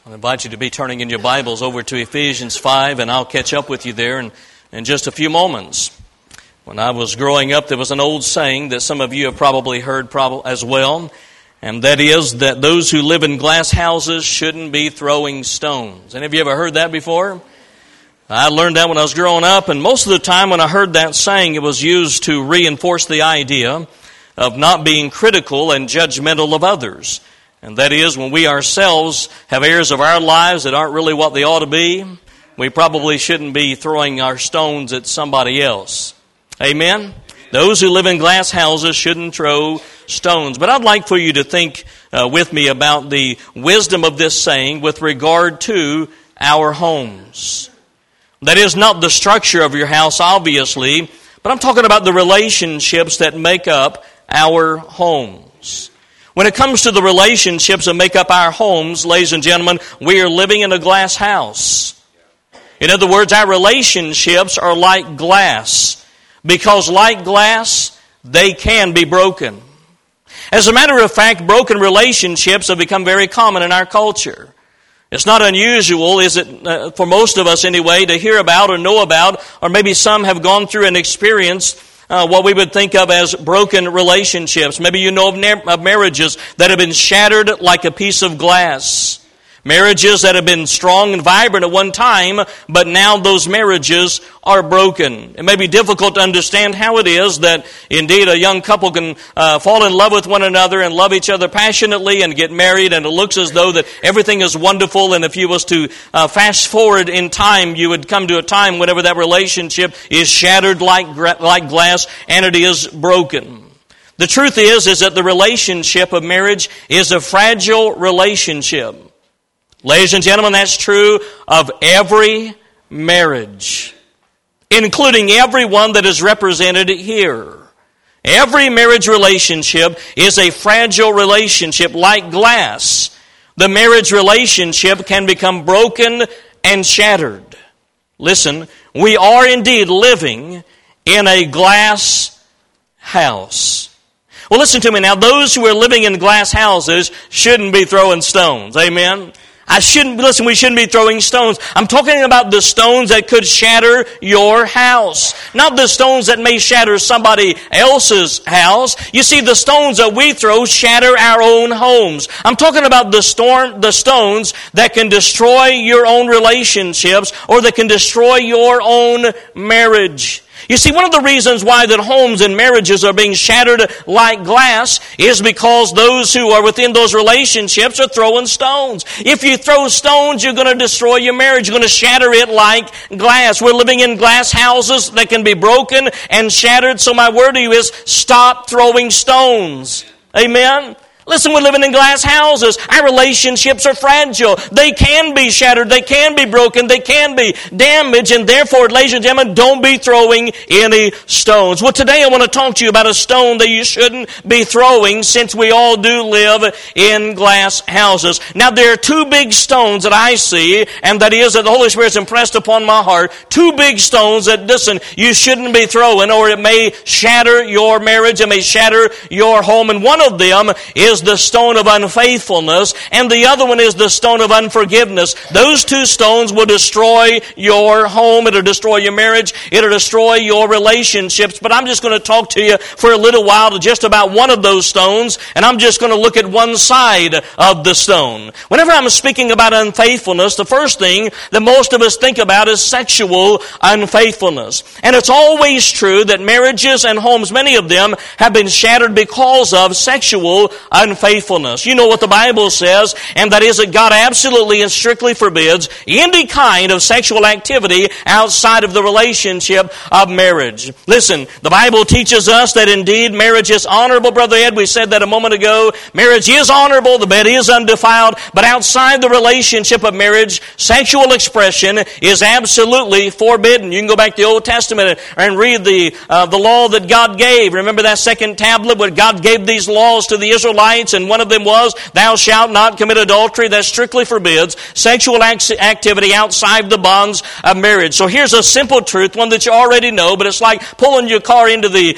I invite you to be turning in your Bibles over to Ephesians 5, and I'll catch up with you there in just a few moments. When I was growing up, there was an old saying that some of you have probably heard as well, and that is that those who live in glass houses shouldn't be throwing stones. Any of you ever heard that before? I learned that when I was growing up, and most of the time when I heard that saying, it was used to reinforce the idea of not being critical and judgmental of others. And that is, when we ourselves have areas of our lives that aren't really what they ought to be, we probably shouldn't be throwing our stones at somebody else. Amen? Those who live in glass houses shouldn't throw stones. But I'd like for you to think with me about the wisdom of this saying with regard to our homes. That is not the structure of your house, obviously, but I'm talking about the relationships that make up our homes. When it comes to the relationships that make up our homes, ladies and gentlemen, we are living in a glass house. In other words, our relationships are like glass, because like glass, they can be broken. As a matter of fact, broken relationships have become very common in our culture. It's not unusual, is it, for most of us anyway, to hear about or know about, or maybe some have gone through and experienced what we would think of as broken relationships. Maybe you know of marriages that have been shattered like a piece of glass. Marriages that have been strong and vibrant at one time, but now those marriages are broken. It may be difficult to understand how it is that indeed a young couple can fall in love with one another and love each other passionately and get married, and it looks as though that everything is wonderful, and if you was to fast forward in time, you would come to a time whenever that relationship is shattered like glass and it is broken. The truth is that the relationship of marriage is a fragile relationship. Ladies and gentlemen, that's true of every marriage, including every one that is represented here. Every marriage relationship is a fragile relationship like glass. The marriage relationship can become broken and shattered. Listen, we are indeed living in a glass house. Well, listen to me now. Those who are living in glass houses shouldn't be throwing stones. Amen? We shouldn't be throwing stones. I'm talking about the stones that could shatter your house. Not the stones that may shatter somebody else's house. You see, the stones that we throw shatter our own homes. I'm talking about the stones that can destroy your own relationships or that can destroy your own marriage. You see, one of the reasons why that homes and marriages are being shattered like glass is because those who are within those relationships are throwing stones. If you throw stones, you're going to destroy your marriage. You're going to shatter it like glass. We're living in glass houses that can be broken and shattered. So my word to you is, stop throwing stones. Amen? Listen, we're living in glass houses. Our relationships are fragile. They can be shattered. They can be broken. They can be damaged. And therefore, ladies and gentlemen, don't be throwing any stones. Well, today I want to talk to you about a stone that you shouldn't be throwing, since we all do live in glass houses. Now, there are two big stones that I see, and that is that the Holy Spirit's impressed upon my heart. Two big stones that, listen, you shouldn't be throwing, or it may shatter your marriage. It may shatter your home. And one of them is the stone of unfaithfulness, and the other one is the stone of unforgiveness. Those two stones will destroy your home. It'll destroy your marriage. It'll destroy your relationships. But I'm just going to talk to you for a little while just about one of those stones, and I'm just going to look at one side of the stone. Whenever I'm speaking about unfaithfulness, the first thing that most of us think about is sexual unfaithfulness. And it's always true that marriages and homes, many of them, have been shattered because of sexual unfaithfulness. You know what the Bible says, and that is that God absolutely and strictly forbids any kind of sexual activity outside of the relationship of marriage. Listen, the Bible teaches us that indeed marriage is honorable, Brother Ed. We said that a moment ago. Marriage is honorable, the bed is undefiled, but outside the relationship of marriage, sexual expression is absolutely forbidden. You can go back to the Old Testament and read the law that God gave. Remember that second tablet where God gave these laws to the Israelites? rights, and one of them was, thou shalt not commit adultery. That strictly forbids sexual activity outside the bonds of marriage. So here's a simple truth, one that you already know, but it's like pulling your car into the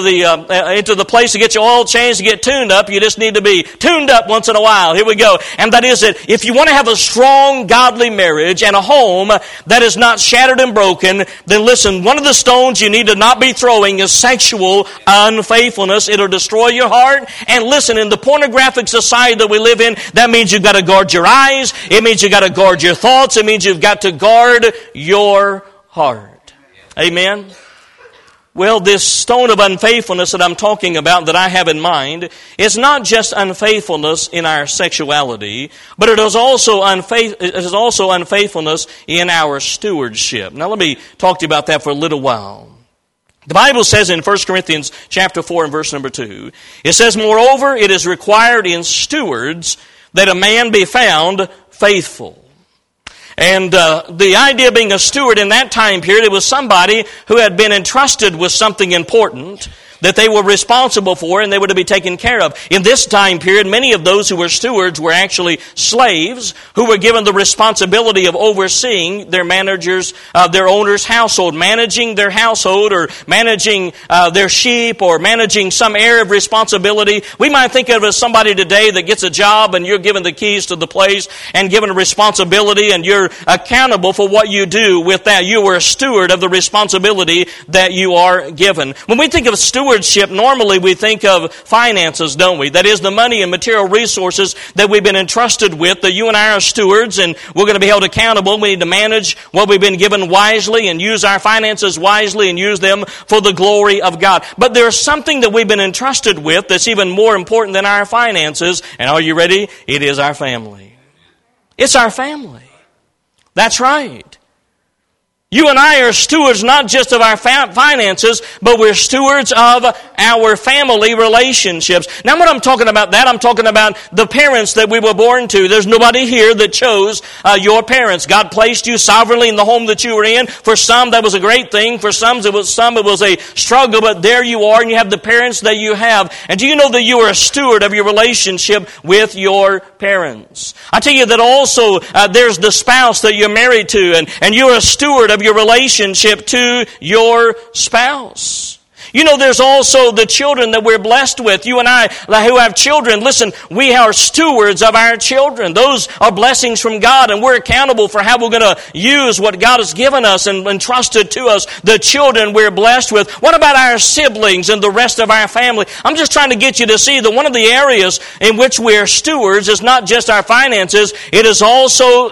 place to get your oil changed, to get tuned up. You just need to be tuned up once in a while. Here we go. And that is that if you want to have a strong, godly marriage and a home that is not shattered and broken, then listen, one of the stones you need to not be throwing is sexual unfaithfulness. It'll destroy your heart. And listen, in the pornographic society that we live in, that means you've got to guard your eyes. It means you've got to guard your thoughts. It means you've got to guard your heart. Amen? Well, this stone of unfaithfulness that I'm talking about, that I have in mind, is not just unfaithfulness in our sexuality, but it is also unfaithfulness in our stewardship. Now let me talk to you about that for a little while. The Bible says in 1 Corinthians chapter 4 and verse number 2, it says, moreover, it is required in stewards that a man be found faithful. And the idea of being a steward in that time period, it was somebody who had been entrusted with something important that they were responsible for and they were to be taken care of. In this time period, many of those who were stewards were actually slaves who were given the responsibility of overseeing their managers, their owner's household, managing their household or managing their sheep or managing some area of responsibility. We might think of it as somebody today that gets a job and you're given the keys to the place and given a responsibility and you're accountable for what you do with that. You were a steward of the responsibility that you are given. When we think of stewardship, normally we think of finances, don't we? That is the money and material resources that we've been entrusted with, that you and I are stewards and we're going to be held accountable. We need to manage what we've been given wisely and use our finances wisely and use them for the glory of God. But there's something that we've been entrusted with that's even more important than our finances. And are you ready? It is our family. It's our family. That's right. You and I are stewards not just of our finances, but we're stewards of our family relationships. Now when I'm talking about that, I'm talking about the parents that we were born to. There's nobody here that chose your parents. God placed you sovereignly in the home that you were in. For some, that was a great thing. For some, it was a struggle, but there you are, and you have the parents that you have. And do you know that you are a steward of your relationship with your parents? I tell you that also there's the spouse that you're married to, and you're a steward of your relationship to your spouse. You know, there's also the children that we're blessed with. You and I who have children, listen, we are stewards of our children. Those are blessings from God, and we're accountable for how we're going to use what God has given us and entrusted to us, the children we're blessed with. What about our siblings and the rest of our family? I'm just trying to get you to see that one of the areas in which we're stewards is not just our finances, it is also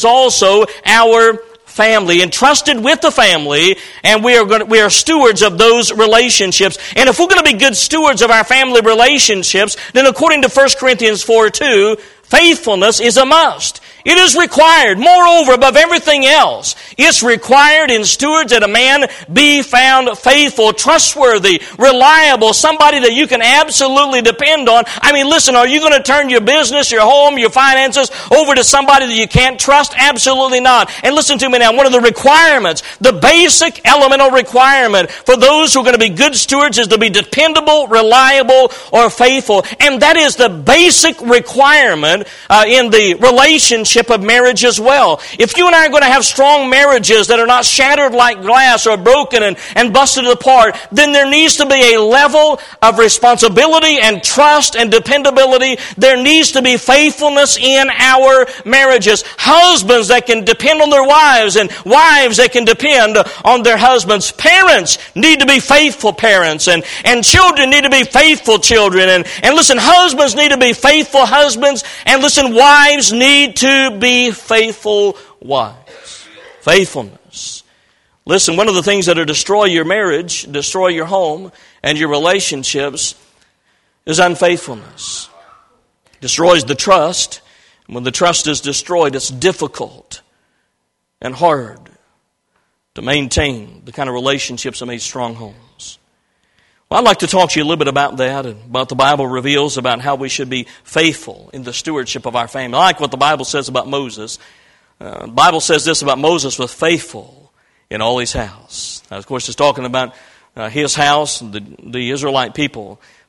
our family, entrusted with the family, and we are stewards of those relationships. And if we're going to be good stewards of our family relationships, then according to 1 Corinthians 4:2, faithfulness is a must. It is required. Moreover, above everything else, it's required in stewards that a man be found faithful, trustworthy, reliable, somebody that you can absolutely depend on. I mean, listen, are you going to turn your business, your home, your finances over to somebody that you can't trust? Absolutely not. And listen to me now, one of the requirements, the basic elemental requirement for those who are going to be good stewards is to be dependable, reliable, or faithful. And that is the basic requirement in the relationship of marriage as well. If you and I are going to have strong marriages that are not shattered like glass or broken and busted apart, then there needs to be a level of responsibility and trust and dependability. There needs to be faithfulness in our marriages. Husbands that can depend on their wives and wives that can depend on their husbands. Parents need to be faithful parents and children need to be faithful children. And listen, husbands need to be faithful husbands. And listen, wives need to be faithful wives. Faithfulness. Listen, one of the things that will destroy your marriage, destroy your home and your relationships is unfaithfulness. Destroys the trust. And when the trust is destroyed, it's difficult and hard to maintain the kind of relationships that make strong homes. Well, I'd like to talk to you a little bit about that and about the Bible reveals about how we should be faithful in the stewardship of our family. I like what the Bible says about Moses. The Bible says this about Moses: was faithful in all his house. Now, of course, it's talking about his house, the Israelite people.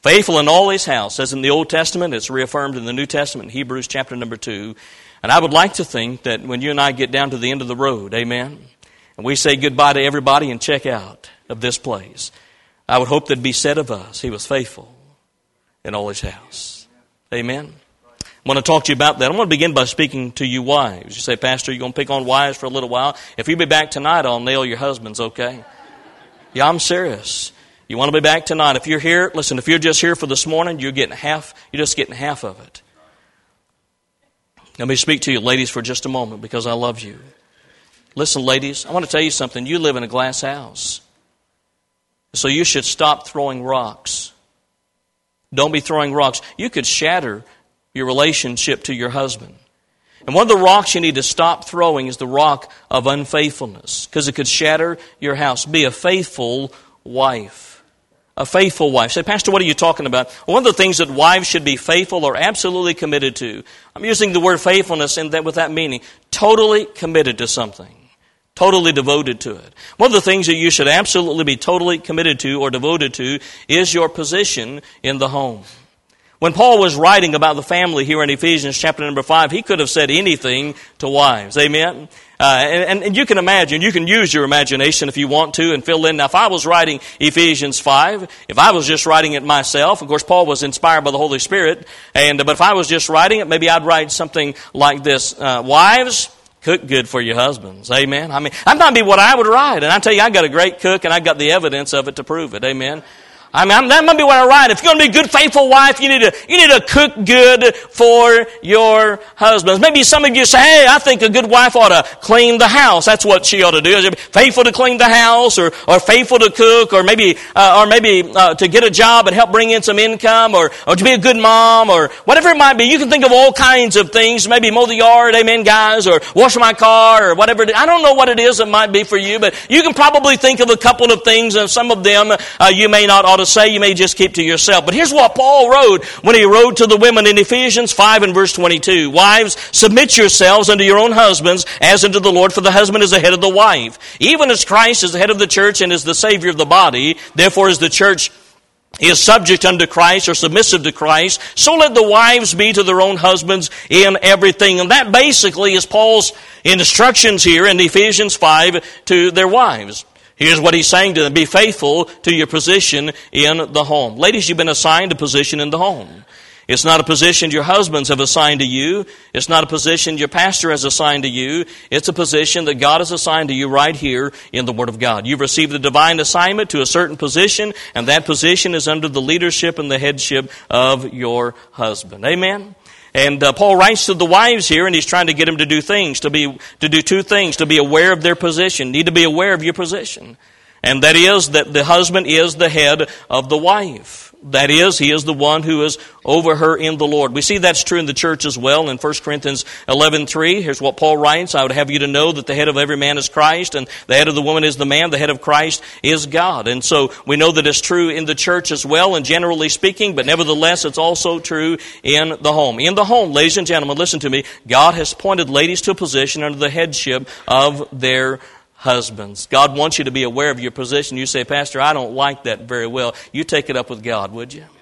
Faithful in all his house. As in the Old Testament, it's reaffirmed in the New Testament, Hebrews chapter number 2. And I would like to think that when you and I get down to the end of the road, amen, and we say goodbye to everybody and check out of this place, I would hope that'd be said of us, he was faithful in all his house. Amen. I want to talk to you about that. I want to begin by speaking to you wives. You say, Pastor, you're going to pick on wives for a little while? If you be back tonight, I'll nail your husbands, okay? Yeah, I'm serious. You want to be back tonight. If you're here, listen, if you're just here for this morning, you're just getting half of it. Let me speak to you, ladies, for just a moment because I love you. Listen, ladies, I want to tell you something. You live in a glass house. So you should stop throwing rocks. Don't be throwing rocks. You could shatter your relationship to your husband. And one of the rocks you need to stop throwing is the rock of unfaithfulness, because it could shatter your house. Be a faithful wife. A faithful wife. Say, Pastor, what are you talking about? Well, one of the things that wives should be faithful or absolutely committed to. I'm using the word faithfulness with that meaning. Totally committed to something. Totally devoted to it. One of the things that you should absolutely be totally committed to or devoted to is your position in the home. When Paul was writing about the family here in Ephesians chapter number 5, he could have said anything to wives. Amen? And you can imagine, you can use your imagination if you want to and fill in. Now, if I was writing Ephesians 5, if I was just writing it myself, of course, Paul was inspired by the Holy Spirit, but if I was just writing it, maybe I'd write something like this. Wives, cook good for your husbands. Amen? I mean, that might be what I would write. And I tell you, I got a great cook, and I got the evidence of it to prove it. Amen? That might be what I write. If you're going to be a good, faithful wife, you need to cook good for your husbands. Maybe some of you say, hey, I think a good wife ought to clean the house. That's what she ought to do. Faithful to clean the house, or faithful to cook, or maybe to get a job and help bring in some income, or to be a good mom, or whatever it might be. You can think of all kinds of things. Maybe mow the yard, amen, guys, or wash my car, or whatever it is. I don't know what it is that might be for you, but you can probably think of a couple of things, and some of them you may not ought to say, you may just keep to yourself. But here's what Paul wrote when he wrote to the women in Ephesians 5 and verse 22. Wives, submit yourselves unto your own husbands as unto the Lord, for the husband is the head of the wife. Even as Christ is the head of the church and is the Savior of the body, therefore as the church is subject unto Christ or submissive to Christ, so let the wives be to their own husbands in everything. And that basically is Paul's instructions here in Ephesians 5 to their wives. Here's what he's saying to them. Be faithful to your position in the home. Ladies, you've been assigned a position in the home. It's not a position your husbands have assigned to you. It's not a position your pastor has assigned to you. It's a position that God has assigned to you right here in the Word of God. You've received a divine assignment to a certain position, and that position is under the leadership and the headship of your husband. Amen? And Paul writes to the wives here, and he's trying to get them to do two things, to be aware of their position. Need to be aware of your position. And that is that the husband is the head of the wife. That is, he is the one who is over her in the Lord. We see that's true in the church as well. In 1 Corinthians 11:3, here's what Paul writes. I would have you to know that the head of every man is Christ, and the head of the woman is the man. The head of Christ is God. And so we know that it's true in the church as well, and generally speaking, but nevertheless, it's also true in the home. In the home, ladies and gentlemen, listen to me. God has appointed ladies to a position under the headship of their husbands. God wants you to be aware of your position. You say, Pastor, I don't like that very well. You take it up with God, would you?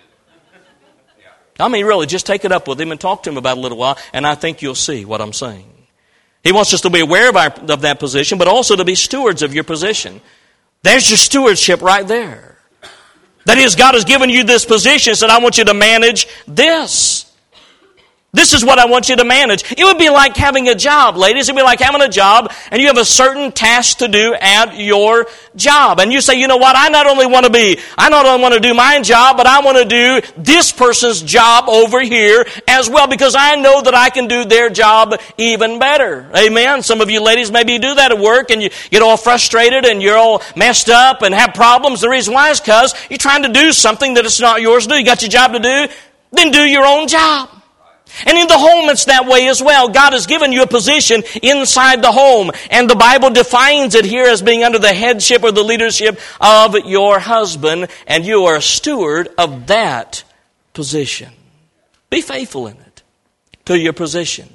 I mean, really, just take it up with Him and talk to Him about it a little while, and I think you'll see what I'm saying. He wants us to be aware of that position, but also to be stewards of your position. There's your stewardship right there. That is, God has given you this position, said, I want you to manage this. This is what I want you to manage. It would be like having a job, ladies. It would be like having a job, and you have a certain task to do at your job. And you say, you know what, I not only want to do my job, but I want to do this person's job over here as well, because I know that I can do their job even better. Amen? Some of you ladies, maybe you do that at work, and you get all frustrated, and you're all messed up and have problems. The reason why is because you're trying to do something that it's not yours to do. You got your job to do, then do your own job. And in the home, it's that way as well. God has given you a position inside the home. And the Bible defines it here as being under the headship or the leadership of your husband. And you are a steward of that position. Be faithful in it, to your position.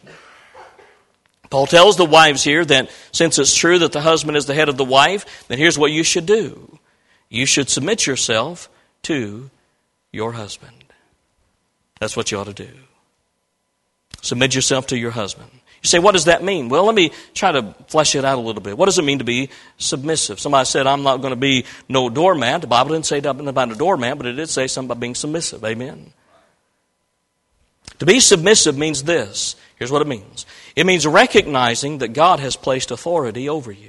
Paul tells the wives here that since it's true that the husband is the head of the wife, then here's what you should do. You should submit yourself to your husband. That's what you ought to do. Submit yourself to your husband. You say, what does that mean? Well, let me try to flesh it out a little bit. What does it mean to be submissive? Somebody said, I'm not going to be no doormat. The Bible didn't say nothing about a doormat, but it did say something about being submissive. Amen? To be submissive means this. Here's what it means. It means recognizing that God has placed authority over you.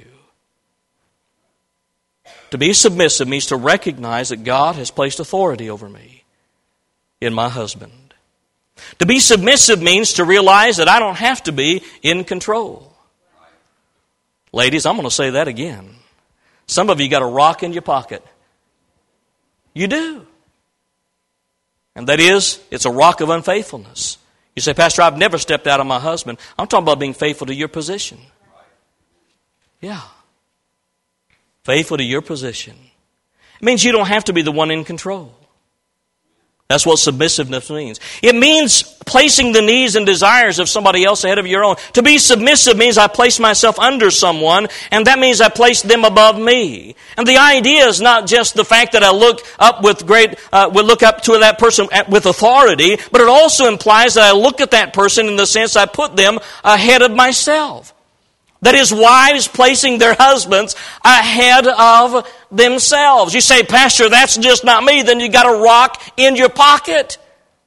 To be submissive means to recognize that God has placed authority over me in my husband. To be submissive means to realize that I don't have to be in control. Ladies, I'm going to say that again. Some of you got a rock in your pocket. You do. And that is, it's a rock of unfaithfulness. You say, Pastor, I've never stepped out on my husband. I'm talking about being faithful to your position. Yeah. Faithful to your position. It means you don't have to be the one in control. That's what submissiveness means. It means placing the needs and desires of somebody else ahead of your own. To be submissive means I place myself under someone, and that means I place them above me. And the idea is not just the fact that I look up look up to that person with authority, but it also implies that I look at that person in the sense I put them ahead of myself. That is, wives placing their husbands ahead of themselves. You say, Pastor, that's just not me. Then you got a rock in your pocket.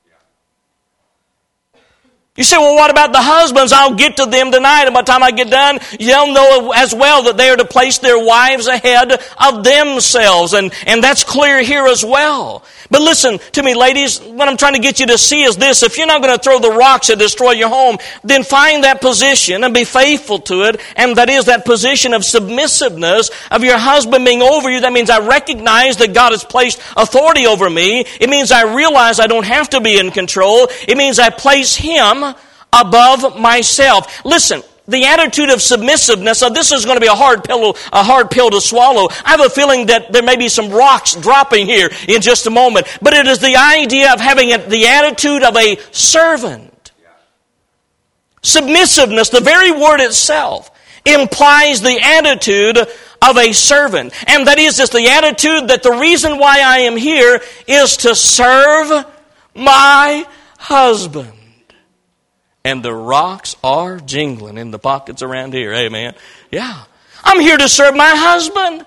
You say, well, what about the husbands? I'll get to them tonight. And by the time I get done, you'll know as well that they are to place their wives ahead of themselves. And that's clear here as well. But listen to me, ladies. What I'm trying to get you to see is this. If you're not going to throw the rocks that destroy your home, then find that position and be faithful to it. And that is that position of submissiveness of your husband being over you. That means I recognize that God has placed authority over me. It means I realize I don't have to be in control. It means I place him above myself. Listen, the attitude of submissiveness, this is going to be a hard pill to swallow. I have a feeling that there may be some rocks dropping here in just a moment. But it is the idea of having the attitude of a servant. Submissiveness, the very word itself, implies the attitude of a servant. And that is just the attitude that the reason why I am here is to serve my husband. And the rocks are jingling in the pockets around here. Amen. Yeah. I'm here to serve my husband.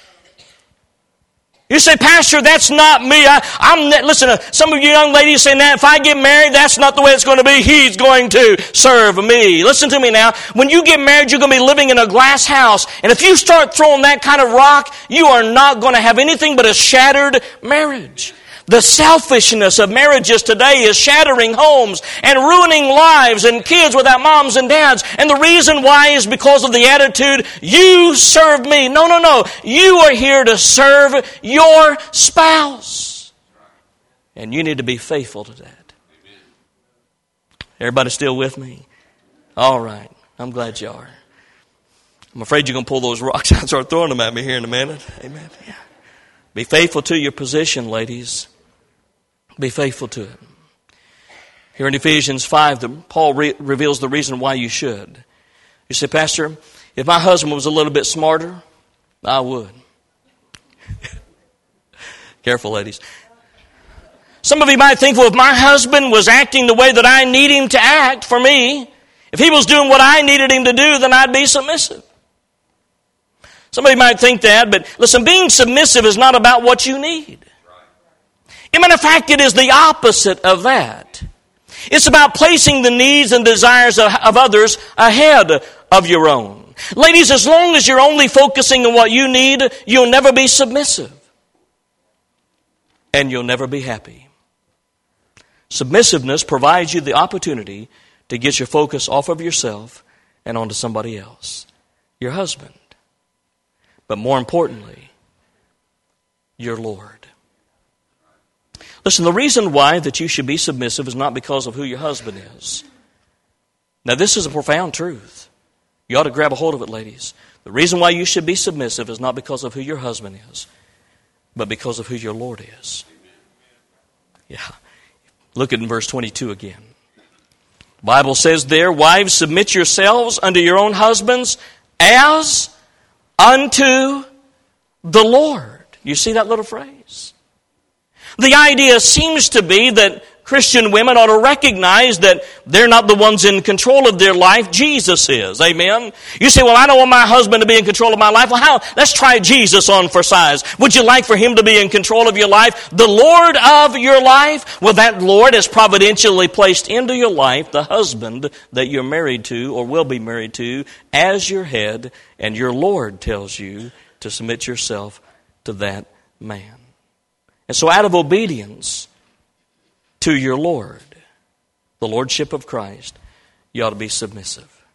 You say, Pastor, that's not me. Listen, some of you young ladies saying that if I get married, that's not the way it's going to be. He's going to serve me. Listen to me now. When you get married, you're going to be living in a glass house. And if you start throwing that kind of rock, you are not going to have anything but a shattered marriage. The selfishness of marriages today is shattering homes and ruining lives and kids without moms and dads. And the reason why is because of the attitude, you serve me. No. You are here to serve your spouse. And you need to be faithful to that. Everybody still with me? All right. I'm glad you are. I'm afraid you're going to pull those rocks out and start throwing them at me here in a minute. Amen. Yeah. Be faithful to your position, ladies. Be faithful to it. Here in Ephesians 5, Paul reveals the reason why you should. You say, Pastor, if my husband was a little bit smarter, I would. Careful, ladies. Some of you might think, well, if my husband was acting the way that I need him to act for me, if he was doing what I needed him to do, then I'd be submissive. Somebody might think that, but listen, being submissive is not about what you need. As a matter of fact, it is the opposite of that. It's about placing the needs and desires of others ahead of your own. Ladies, as long as you're only focusing on what you need, you'll never be submissive. And you'll never be happy. Submissiveness provides you the opportunity to get your focus off of yourself and onto somebody else. Your husband. But more importantly, your Lord. Listen, the reason why that you should be submissive is not because of who your husband is. Now, this is a profound truth. You ought to grab a hold of it, ladies. The reason why you should be submissive is not because of who your husband is, but because of who your Lord is. Yeah. Look at in verse 22 again. The Bible says there, wives, submit yourselves unto your own husbands as unto the Lord. You see that little phrase? The idea seems to be that Christian women ought to recognize that they're not the ones in control of their life. Jesus is. Amen? You say, well, I don't want my husband to be in control of my life. Well, how? Let's try Jesus on for size. Would you like for him to be in control of your life? The Lord of your life? Well, that Lord has providentially placed into your life the husband that you're married to or will be married to as your head, and your Lord tells you to submit yourself to that man. And so out of obedience to your Lord, the Lordship of Christ, you ought to be submissive.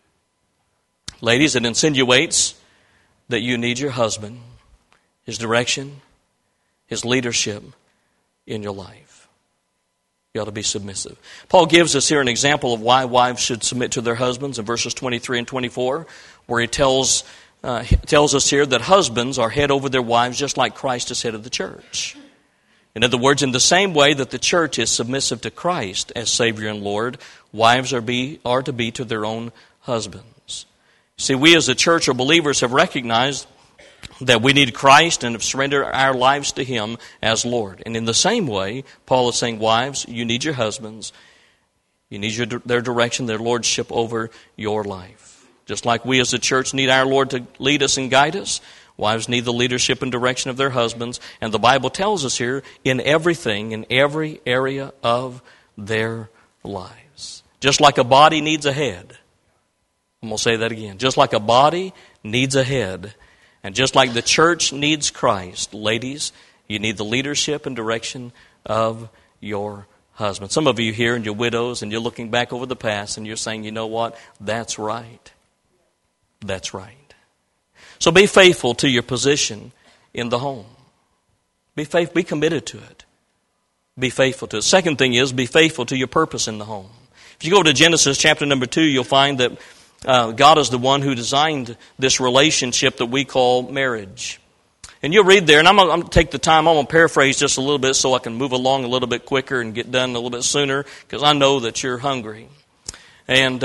Ladies, it insinuates that you need your husband, his direction, his leadership in your life. You ought to be submissive. Paul gives us here an example of why wives should submit to their husbands in verses 23 and 24, where he tells us here that husbands are head over their wives just like Christ is head of the church. In other words, in the same way that the church is submissive to Christ as Savior and Lord, wives are to be to their own husbands. See, we as a church or believers have recognized that we need Christ and have surrendered our lives to Him as Lord. And in the same way, Paul is saying, wives, you need your husbands. You need their direction, their lordship over your life. Just like we as a church need our Lord to lead us and guide us, wives need the leadership and direction of their husbands. And the Bible tells us here, in everything, in every area of their lives. Just like a body needs a head. I'm going to say that again. Just like a body needs a head, and just like the church needs Christ, ladies, you need the leadership and direction of your husband. Some of you here and you're widows and you're looking back over the past and you're saying, you know what? That's right. That's right. So be faithful to your position in the home. Be committed to it. Be faithful to it. Second thing is, be faithful to your purpose in the home. If you go to Genesis chapter number 2, you'll find that God is the one who designed this relationship that we call marriage. And you'll read there, and I'm going to take the time, I'm going to paraphrase just a little bit so I can move along a little bit quicker and get done a little bit sooner, because I know that you're hungry. And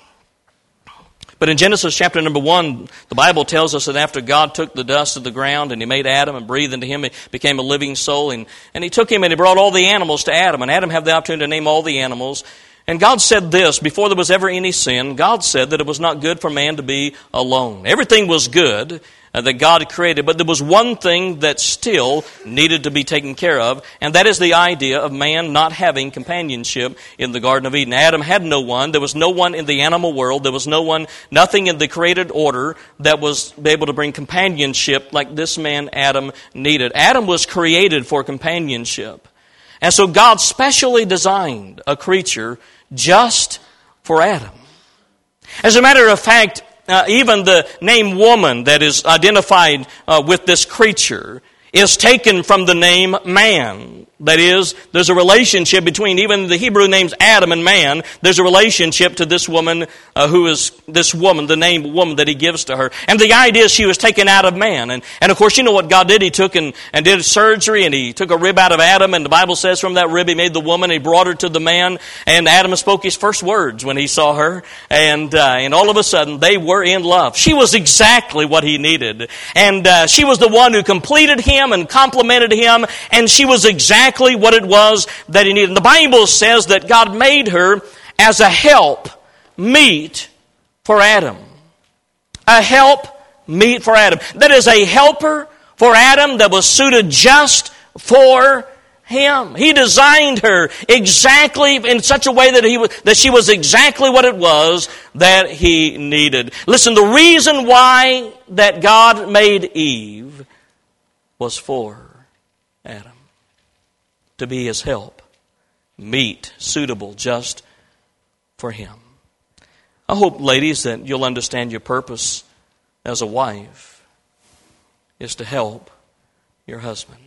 but in Genesis chapter number 1, the Bible tells us that after God took the dust of the ground and He made Adam and breathed into him, he became a living soul. And He took him and He brought all the animals to Adam. And Adam had the opportunity to name all the animals. And God said this, before there was ever any sin, God said that it was not good for man to be alone. Everything was good that God created, but there was one thing that still needed to be taken care of, and that is the idea of man not having companionship in the Garden of Eden. Adam had no one. There was no one in the animal world. There was nothing in the created order that was able to bring companionship like this man Adam needed. Adam was created for companionship. And so God specially designed a creature just for Adam. As a matter of fact, even the name woman that is identified with this creature is taken from the name man. That is, there's a relationship between even the Hebrew names Adam and man. There's a relationship to this woman who is this woman, the name woman that He gives to her. And the idea is she was taken out of man. And of course, you know what God did? He took and did surgery, and He took a rib out of Adam. And the Bible says from that rib He made the woman. He brought her to the man. And Adam spoke his first words when he saw her. And all of a sudden, they were in love. She was exactly what he needed. And she was the one who completed him and complemented him. And she was exactly what it was that he needed. And the Bible says that God made her as a help meet for Adam. A help meet for Adam. That is a helper for Adam that was suited just for him. He designed her exactly in such a way that she was exactly what it was that he needed. Listen, the reason why that God made Eve was for Adam. To be his help, meet, suitable just for him. I hope, ladies, that you'll understand your purpose as a wife is to help your husband.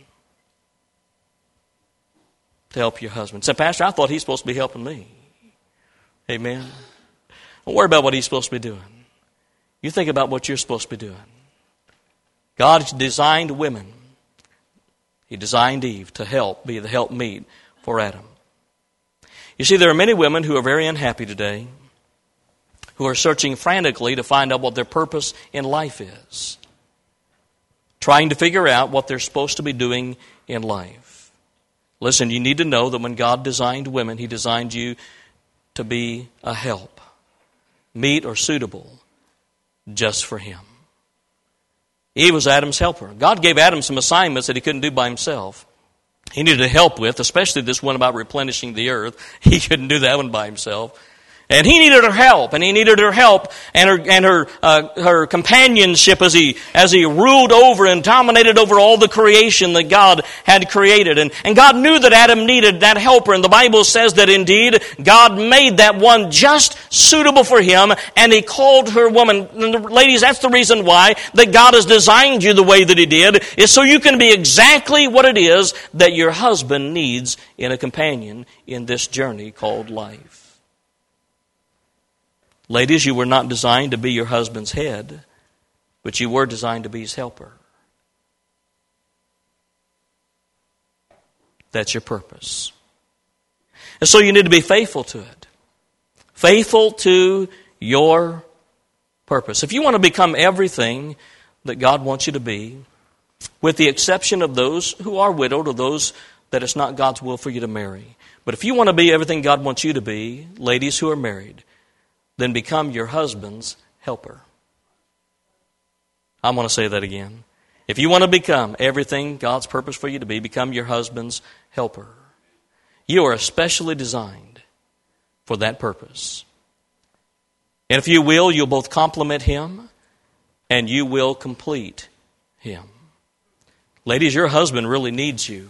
To help your husband. Say, Pastor, I thought he's supposed to be helping me. Amen. Don't worry about what he's supposed to be doing. You think about what you're supposed to be doing. God designed women. He designed Eve to be the helpmeet for Adam. You see, there are many women who are very unhappy today, who are searching frantically to find out what their purpose in life is, trying to figure out what they're supposed to be doing in life. Listen, you need to know that when God designed women, He designed you to be a help, meet or suitable just for Him. Eve was Adam's helper. God gave Adam some assignments that he couldn't do by himself. He needed help with, especially this one about replenishing the earth. He couldn't do that one by himself. And he needed her help, and he needed her help and her companionship as he ruled over and dominated over all the creation that God had created. And God knew that Adam needed that helper, and the Bible says that indeed God made that one just suitable for him, and He called her woman. And ladies, that's the reason why that God has designed you the way that He did, is so you can be exactly what it is that your husband needs in a companion in this journey called life. Ladies, you were not designed to be your husband's head, but you were designed to be his helper. That's your purpose. And so you need to be faithful to it. Faithful to your purpose. If you want to become everything that God wants you to be, with the exception of those who are widowed or those that it's not God's will for you to marry. But if you want to be everything God wants you to be, ladies who are married, then become your husband's helper. I'm going to say that again. If you want to become everything God's purpose for you to be, become your husband's helper. You are especially designed for that purpose. And if you will, you'll both complement him and you will complete him. Ladies, your husband really needs you.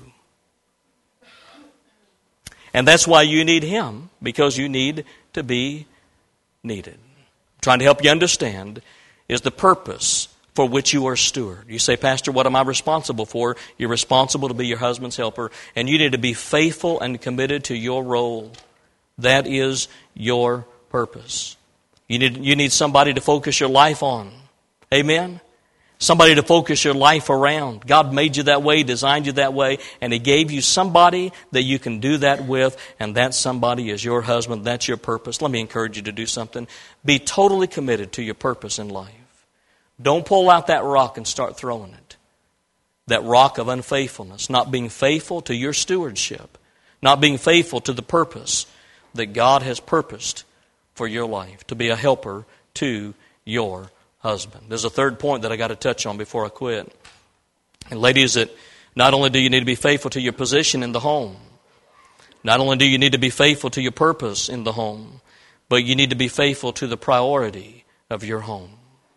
And that's why you need him, because you need to be needed. I'm trying to help you understand is the purpose for which you are steward. You say, Pastor, what am I responsible for? You're responsible to be your husband's helper, and you need to be faithful and committed to your role. That is your purpose. You need somebody to focus your life on. Amen? Somebody to focus your life around. God made you that way, designed you that way, and He gave you somebody that you can do that with, and that somebody is your husband. That's your purpose. Let me encourage you to do something. Be totally committed to your purpose in life. Don't pull out that rock and start throwing it. That rock of unfaithfulness, not being faithful to your stewardship, not being faithful to the purpose that God has purposed for your life, to be a helper to your husband. There's a third point that I got to touch on before I quit. And ladies, that not only do you need to be faithful to your position in the home, not only do you need to be faithful to your purpose in the home, but you need to be faithful to the priority of your home.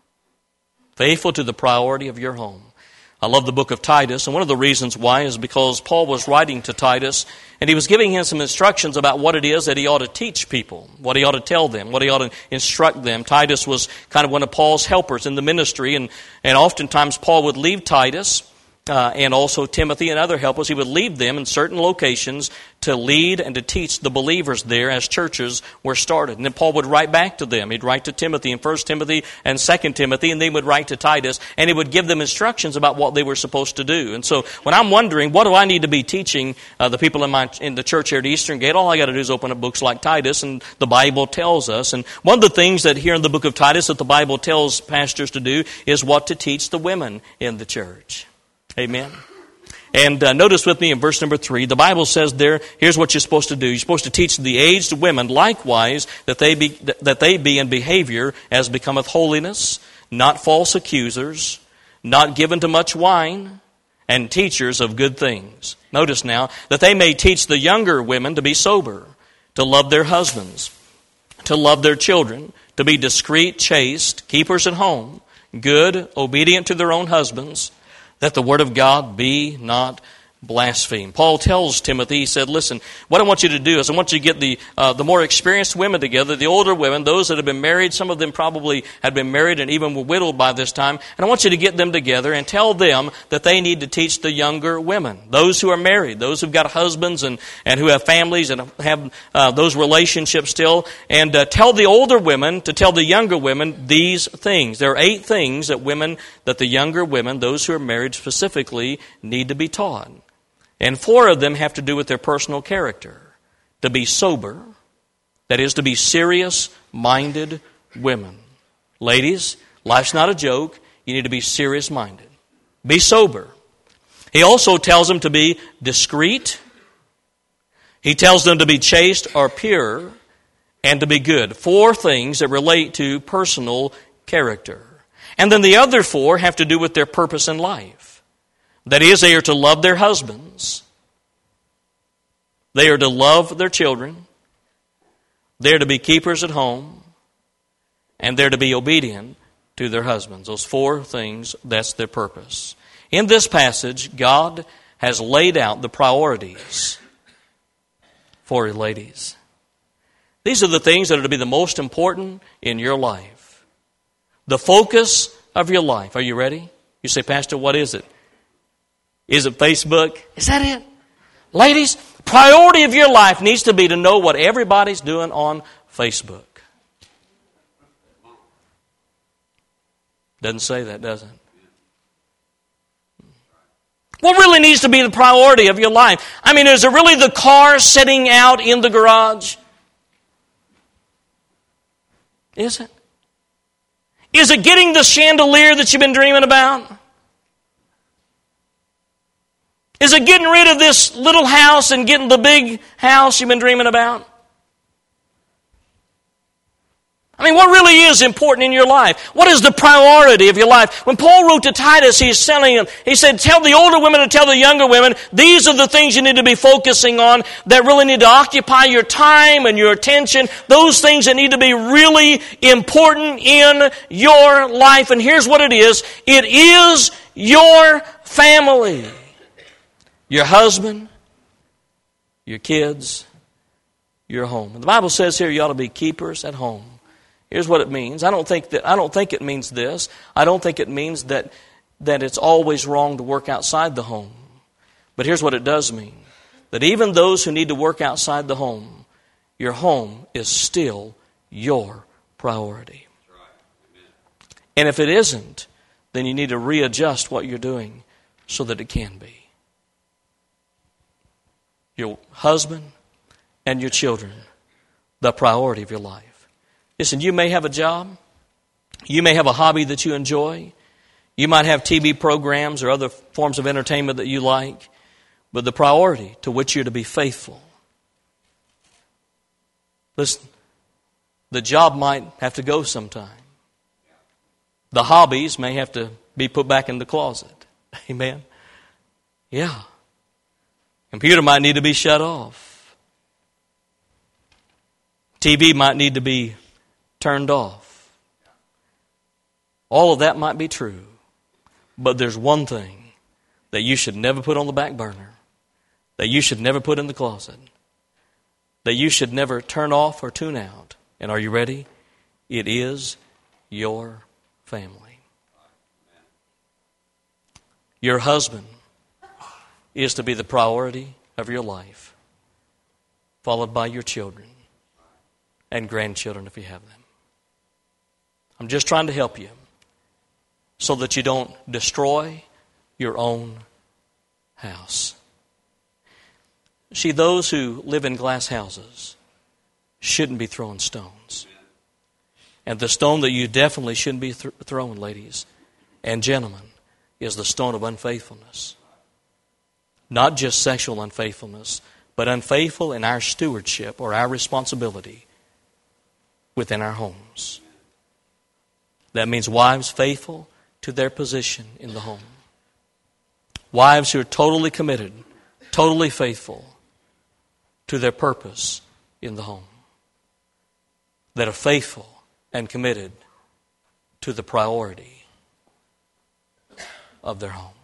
Faithful to the priority of your home. I love the book of Titus, and one of the reasons why is because Paul was writing to Titus, and he was giving him some instructions about what it is that he ought to teach people, what he ought to tell them, what he ought to instruct them. Titus was kind of one of Paul's helpers in the ministry, and oftentimes Paul would leave Titus and also Timothy and other helpers. He would leave them in certain locations to lead and to teach the believers there as churches were started. And then Paul would write back to them. He'd write to Timothy in 1 Timothy and 2 Timothy, and then he would write to Titus, and he would give them instructions about what they were supposed to do. And so when I'm wondering, what do I need to be teaching the people in the church here at Eastern Gate? All I got to do is open up books like Titus, and the Bible tells us. And one of the things that here in the book of Titus that the Bible tells pastors to do is what to teach the women in the church. Amen. And notice with me in verse number 3, the Bible says there, here's what you're supposed to do. You're supposed to teach the aged women likewise that they be in behavior as becometh holiness, not false accusers, not given to much wine, and teachers of good things. Notice now, that they may teach the younger women to be sober, to love their husbands, to love their children, to be discreet, chaste, keepers at home, good, obedient to their own husbands, that the word of God be not blasphemed. Paul tells Timothy, he said, listen, what I want you to do is I want you to get the more experienced women together, the older women, those that have been married. Some of them probably had been married and even were widowed by this time. And I want you to get them together and tell them that they need to teach the younger women, those who are married, those who've got husbands and who have families and have those relationships still. And tell the older women to tell the younger women these things. There are 8 things that the younger women, those who are married specifically, need to be taught. And 4 of them have to do with their personal character. To be sober, that is to be serious-minded women. Ladies, life's not a joke. You need to be serious-minded. Be sober. He also tells them to be discreet He tells them to be chaste or pure and to be good. 4 things that relate to personal character. And then the other 4 have to do with their purpose in life. That is, they are to love their husbands. They are to love their children. They are to be keepers at home. And they're to be obedient to their husbands. Those 4 things, that's their purpose. In this passage, God has laid out the priorities for you ladies. These are the things that are to be the most important in your life. The focus of your life. Are you ready? You say, Pastor, what is it? Is it Facebook? Is that it? Ladies, priority of your life needs to be to know what everybody's doing on Facebook. Doesn't say that, does it? What really needs to be the priority of your life? I mean, is it really the car sitting out in the garage? Is it? Is it getting the chandelier that you've been dreaming about? Is it getting rid of this little house and getting the big house you've been dreaming about? I mean, what really is important in your life? What is the priority of your life? When Paul wrote to Titus, he's telling him, he said, tell the older women to tell the younger women, these are the things you need to be focusing on that really need to occupy your time and your attention. Those things that need to be really important in your life. And here's what it is. It is your family. Your husband, your kids, your home. And the Bible says here you ought to be keepers at home. Here's what it means. I don't think it means this. I don't think it means that it's always wrong to work outside the home. But here's what it does mean. That even those who need to work outside the home, your home is still your priority. And if it isn't, then you need to readjust what you're doing so that it can be. Your husband and your children, the priority of your life. Listen, you may have a job. You may have a hobby that you enjoy. You might have TV programs or other forms of entertainment that you like. But the priority to which you're to be faithful. Listen, the job might have to go sometime. The hobbies may have to be put back in the closet. Amen? Yeah. Computer might need to be shut off. TV might need to be turned off. All of that might be true. But there's one thing that you should never put on the back burner, that you should never put in the closet, that you should never turn off or tune out. And are you ready? It is your family. Your husband is to be the priority of your life, followed by your children and grandchildren if you have them. I'm just trying to help you so that you don't destroy your own house. See, those who live in glass houses shouldn't be throwing stones. And the stone that you definitely shouldn't be throwing, ladies and gentlemen, is the stone of unfaithfulness. Not just sexual unfaithfulness, but unfaithful in our stewardship or our responsibility within our homes. That means wives faithful to their position in the home. Wives who are totally committed, totally faithful to their purpose in the home. That are faithful and committed to the priority of their home.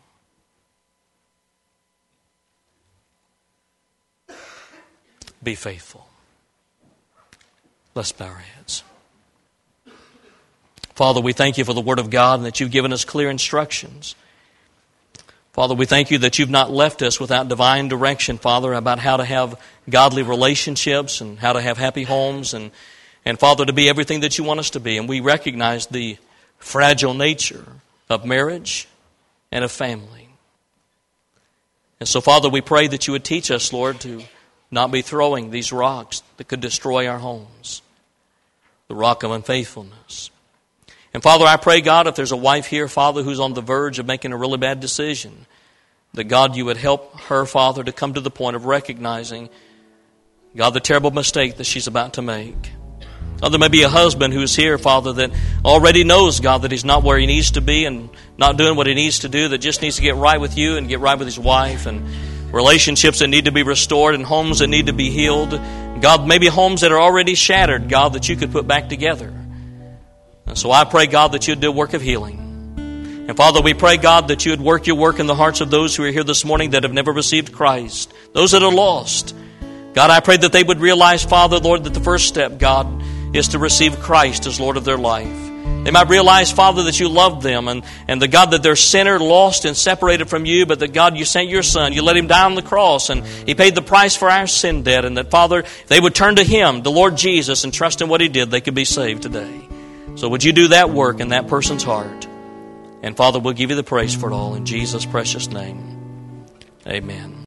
Be faithful. Let's bow our heads. Father, we thank you for the Word of God and that you've given us clear instructions. Father, we thank you that you've not left us without divine direction, Father, about how to have godly relationships and how to have happy homes and Father, to be everything that you want us to be. And we recognize the fragile nature of marriage and of family. And so, Father, we pray that you would teach us, Lord, to not be throwing these rocks that could destroy our homes. The rock of unfaithfulness. And Father, I pray, God, if there's a wife here, Father, who's on the verge of making a really bad decision, that God, you would help her, Father, to come to the point of recognizing God, the terrible mistake that she's about to make. God, there may be a husband who's here, Father, that already knows, God, that he's not where he needs to be and not doing what he needs to do, that just needs to get right with you and get right with his wife, and relationships that need to be restored and homes that need to be healed. God, maybe homes that are already shattered, God, that you could put back together. And so I pray, God, that you'd do a work of healing. And Father, we pray, God, that you would work your work in the hearts of those who are here this morning that have never received Christ, those that are lost. God, I pray that they would realize, Father, Lord, that the first step, God, is to receive Christ as Lord of their life. They might realize, Father, that you love them and the God, that they're sinner, lost and separated from you, but that God, you sent your Son. You let him die on the cross and he paid the price for our sin debt, and that, Father, if they would turn to him, the Lord Jesus, and trust in what he did, they could be saved today. So would you do that work in that person's heart? And Father, we'll give you the praise for it all in Jesus' precious name. Amen.